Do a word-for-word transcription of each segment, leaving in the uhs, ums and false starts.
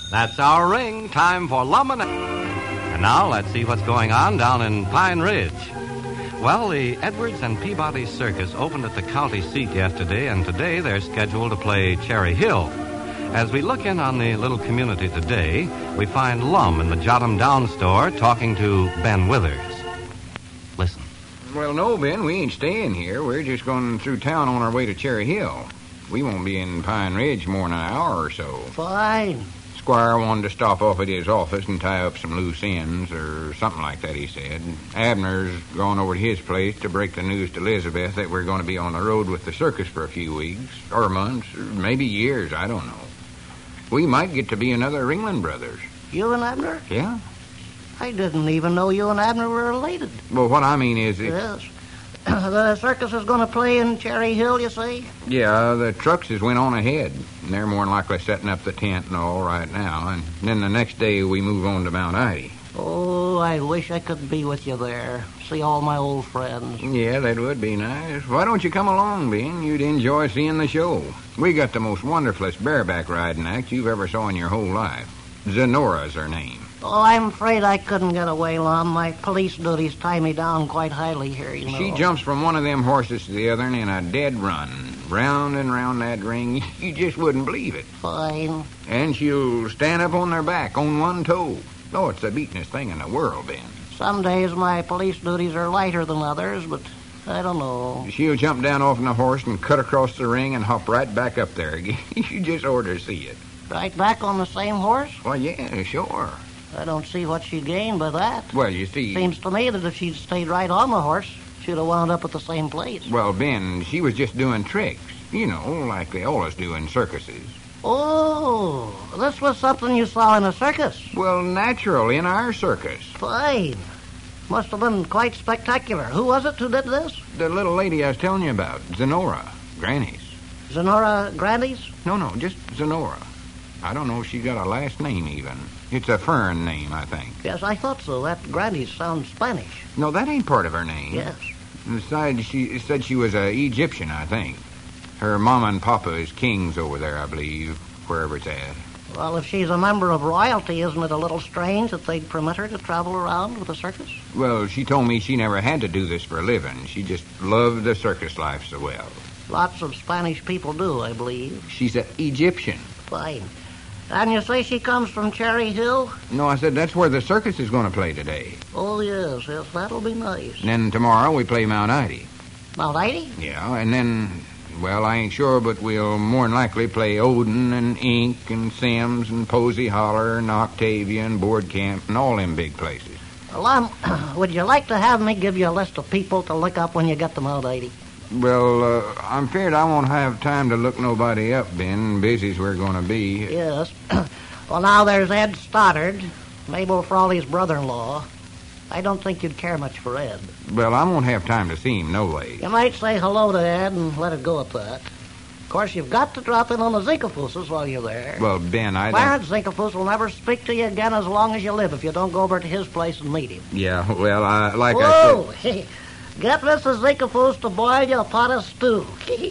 That's our ring. Time for Lum and... And now let's see what's going on down in Pine Ridge. Well, the Edwards and Peabody Circus opened at the county seat yesterday, and today they're scheduled to play Cherry Hill. As we look in on the little community today, we find Lum in the Jot 'em Down store talking to Ben Withers. Listen. Well, no, Ben, we ain't staying here. We're just going through town on our way to Cherry Hill. We won't be in Pine Ridge more than an hour or so. Fine. Squire wanted to stop off at his office and tie up some loose ends or something like that, he said. Abner's gone over to his place to break the news to Elizabeth that we're going to be on the road with the circus for a few weeks, or months, or maybe years, I don't know. We might get to be another Ringling Brothers. You and Abner? Yeah. I didn't even know you and Abner were related. Well, what I mean is... It... Yes. The circus is going to play in Cherry Hill, you say? Yeah, the trucks has went on ahead. And they're more than likely setting up the tent and all right now. And then the next day we move on to Mount Ida. Oh, I wish I could be with you there. See all my old friends. Yeah, that would be nice. Why don't you come along, Ben? You'd enjoy seeing the show. We got the most wonderfulest bareback riding act you've ever saw in your whole life. Zenora's her name. Oh, I'm afraid I couldn't get away, Lum. My police duties tie me down quite highly here, you know. She jumps from one of them horses to the other and in a dead run. Round and round that ring. You just wouldn't believe it. Fine. And she'll stand up on their back on one toe. Oh, it's the beatin'est thing in the world, Ben. Some days my police duties are lighter than others, but I don't know. She'll jump down off the horse and cut across the ring and hop right back up there again. You just ought to see it. Right back on the same horse? Well, yeah, sure. I don't see what she gained by that. Well, you see... Seems to me that if she'd stayed right on the horse, she'd have wound up at the same place. Well, Ben, she was just doing tricks. You know, like they always do in circuses. Oh, this was something you saw in a circus? Well, natural, in our circus. Fine. Must have been quite spectacular. Who was it who did this? The little lady I was telling you about, Zenora, Granny's. Zenora Grandy's? No, no, just Zenora. I don't know if she got a last name, even. It's a foreign name, I think. Yes, I thought so. That Grandy's sounds Spanish. No, that ain't part of her name. Yes. Besides, she said she was a Egyptian, I think. Her mama and papa is kings over there, I believe, wherever it's at. Well, if she's a member of royalty, isn't it a little strange that they'd permit her to travel around with a circus? Well, she told me she never had to do this for a living. She just loved the circus life so well. Lots of Spanish people do, I believe. She's an Egyptian. Fine. And you say she comes from Cherry Hill? No, I said that's where the circus is going to play today. Oh, yes, yes, that'll be nice. And then tomorrow we play Mount Ida. Mount Ida? Yeah, and then, well, I ain't sure, but we'll more than likely play Odin and Ink and Sims and Posey Holler and Octavia and Board Camp and all them big places. Well, um, would you like to have me give you a list of people to look up when you get to Mount Ida? Well, uh, I'm feared I won't have time to look nobody up, Ben. Busy's we're going to be. Yes. Well, now there's Ed Stoddard, Mabel Frawley's brother-in-law. I don't think you'd care much for Ed. Well, I won't have time to see him, no way. You might say hello to Ed and let it go at that. Of course, you've got to drop in on the Zinkefuses while you're there. Well, Ben, I Clarence Zinkefus will never speak to you again as long as you live if you don't go over to his place and meet him. Yeah, well, I, like Whoa. I said... Get Missus Zinkefus to boil you a pot of stew.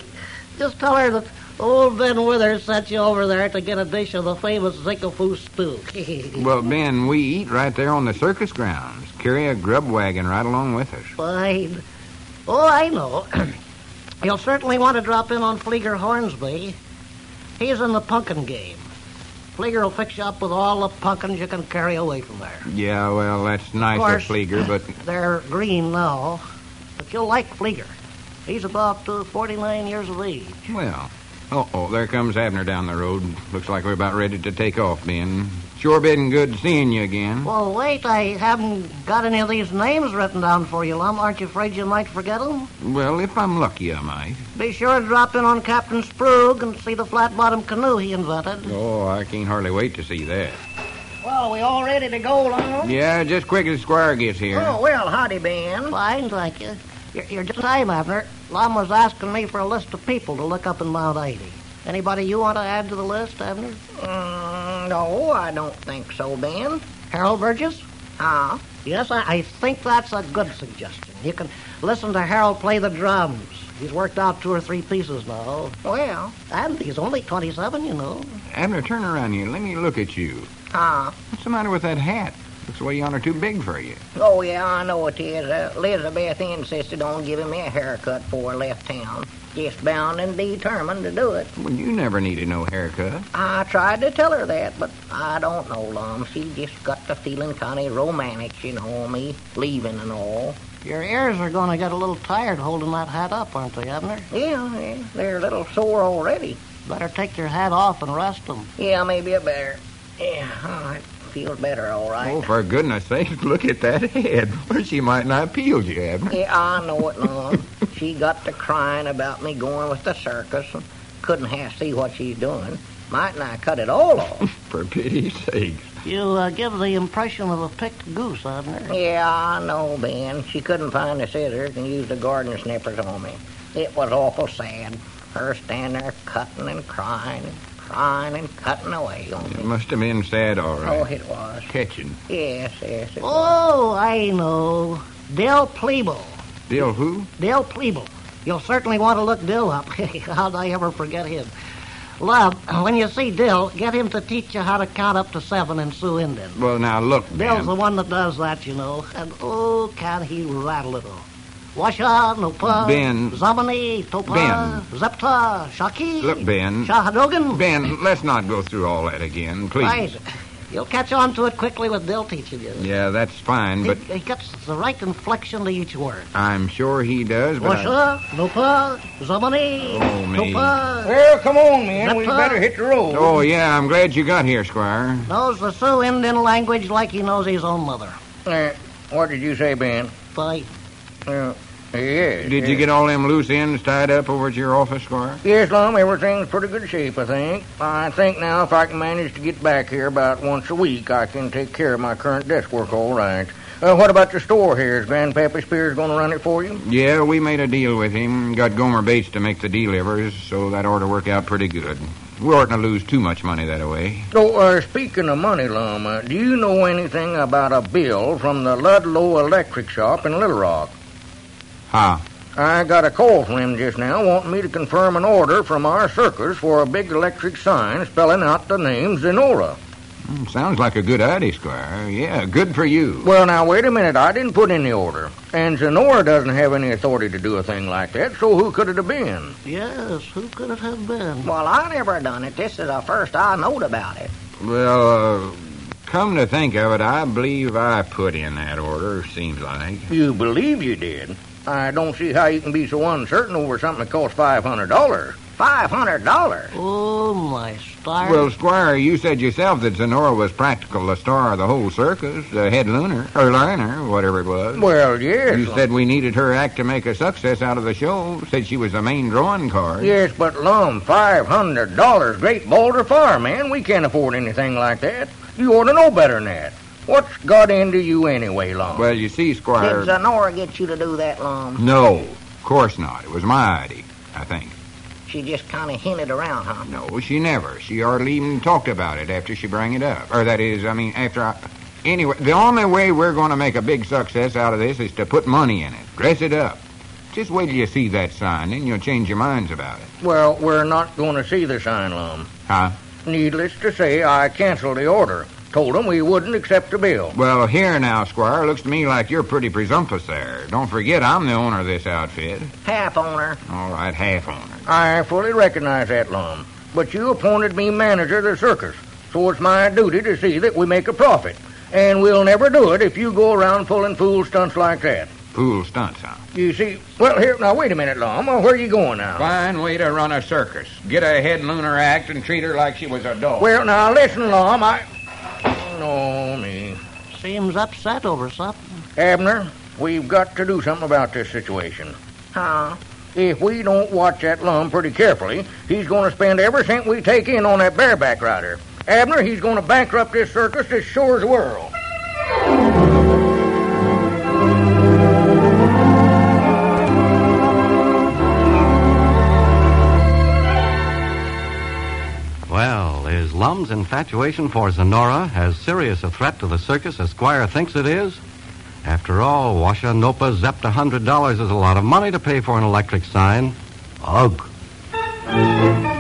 Just tell her that old Ben Withers sent you over there to get a dish of the famous Zinkefus stew. Well, Ben, we eat right there on the circus grounds. Carry a grub wagon right along with us. Fine. Oh, I know. You'll certainly want to drop in on Flieger Hornsby. He's in the pumpkin game. Flieger will fix you up with all the pumpkins you can carry away from there. Yeah, well, that's nice of, of Flieger, but... They're green now. But you'll like Flieger. He's about uh, forty-nine years of age. Well, uh-oh, there comes Abner down the road. Looks like we're about ready to take off, Ben. Sure been good seeing you again. Well, wait, I haven't got any of these names written down for you, Lum. Aren't you afraid you might forget them? Well, if I'm lucky, I might. Be sure to drop in on Captain Sprugg and see the flat-bottomed canoe he invented. Oh, I can't hardly wait to see that. Well, are we all ready to go, Lum? Yeah, just quick as the Squire gets here. Oh, well, howdy, Ben. Fine, thank you. You're, you're just in time, Abner. Lum was asking me for a list of people to look up in Mount Ida. Anybody you want to add to the list, Abner? Mm, no, I don't think so, Ben. Harold Burgess? Ah? Uh, yes, I, I think that's a good suggestion. You can listen to Harold play the drums. He's worked out two or three pieces now. Well, And he's only twenty-seven, you know. Abner, turn around here. Let me look at you. uh, What's the matter with that hat? Looks way yonder too big for you. oh, yeah, I know it is. Uh, Elizabeth insisted on giving me a haircut before I left town. Just bound and determined to do it. Well, you never needed no haircut. I tried to tell her that, but I don't know, Lum. She just got to feeling kind of romantic, you know, me leaving and all. Your ears are going to get a little tired holding that hat up, aren't they, Abner? Yeah, yeah, they're a little sore already. Better take your hat off and rest them. Yeah, maybe a better. Yeah, all right. Feels better, all right. Oh, for goodness sake, look at that head. Well, she might not peel you, Abner. Yeah, I know it, Lum. She got to crying about me going with the circus and couldn't half see what she's doing. Mightn't I cut it all off? For pity's sake. You uh, give the impression of a picked goose, Abner. Yeah, I know, Ben. She couldn't find the scissors and used the garden snippers on me. It was awful sad. Her standing there cutting and crying and crying and cutting away on It me. must have been sad, all Oh, right. it was. Catching. Yes, yes, it was. Oh, I know. Dill Plebo. Dill who? Dill Plebo. You'll certainly want to look Dill up. How'd I ever forget him? Love, when you see Dill, get him to teach you how to count up to seven in Sioux Indian. Well, now, look, Dill's the Ben. one that does that, you know. And, oh, can he rattle it all. Washa, Nopa, Ben. Zamani, Topa, Ben. Zepta, Shaki, Look, Ben. Shahadogan. Ben, let's not go through all that again, please. Right. You'll catch on to it quickly with Dill teaching you. Yeah, that's fine, He, but he gets the right inflection to each word. I'm sure he does, but I... Washa, Nopa, Zamani, Oh, me. Topa. Well, come on, man. We better hit the road. Oh, yeah, I'm glad you got here, Squire. Knows the Sioux Indian language like he knows his own mother. Uh, what did you say, Ben? Bye. Uh, yes. Did you get all them loose ends tied up over at your office, Squire? Yes, Lum, everything's pretty good shape, I think. I think now if I can manage to get back here about once a week, I can take care of my current desk work all right. Uh, what about the store here? Is Grandpappy Spears going to run it for you? Yeah, we made a deal with him. Got Gomer Bates to make the delivers, so that ought to work out pretty good. We oughtn't to lose too much money that way. Oh, uh, speaking of money, Lum, uh, do you know anything about a bill from the Ludlow Electric Shop in Little Rock? Huh? I got a call from him just now wanting me to confirm an order from our circus for a big electric sign spelling out the name Zenora. Mm, sounds like a good idea, Squire. Yeah, good for you. Well, now, wait a minute. I didn't put in the order. And Zenora doesn't have any authority to do a thing like that, so who could it have been? Yes, who could it have been? Well, I never done it. This is the first I knowed about it. Well, uh, come to think of it, I believe I put in that order, seems like. You believe you did? I don't see how you can be so uncertain over something that costs five hundred dollars. five hundred dollars? Oh, my star. Well, Squire, you said yourself that Zenora was practical the star of the whole circus, the head lunar, or liner, whatever it was. Well, yes. You said we needed her act to make a success out of the show. Said she was the main drawing card. Yes, but, Lum, five hundred dollars, Great Boulder Farm, man. We can't afford anything like that. You ought to know better than that. What's got into you anyway, Lum? Well, you see, Squire... Did Zenora get you to do that, Lum? No, of course not. It was my idea, I think. She just kind of hinted around, huh? No, she never. She hardly even talked about it after she brought it up. Or that is, I mean, after I... Anyway, the only way we're going to make a big success out of this is to put money in it. Dress it up. Just wait till you see that sign, and you'll change your minds about it. Well, we're not going to see the sign, Lum. Huh? Needless to say, I canceled the order. Told them we wouldn't accept the bill. Well, here now, Squire, looks to me like you're pretty presumptuous there. Don't forget I'm the owner of this outfit. Half owner. All right, half owner. I fully recognize that, Lum. But you appointed me manager of the circus, so it's my duty to see that we make a profit. And we'll never do it if you go around pulling fool stunts like that. Fool stunts, huh? You see, well, here, now, wait a minute, Lum. Where are you going now? Fine way to run a circus. Get a head lunar act and treat her like she was a dog. Well, now, listen, Lum, I... Oh, me. Seems upset over something. Abner, we've got to do something about this situation. Huh? If we don't watch that Lum pretty carefully, he's going to spend every cent we take in on that bareback rider. Abner, he's going to bankrupt this circus as sure as the world. Well, is Lum's infatuation for Zenora as serious a threat to the circus as Squire thinks it is? After all, Washa Nopa zepped a hundred dollars is a lot of money to pay for an electric sign. Ugh.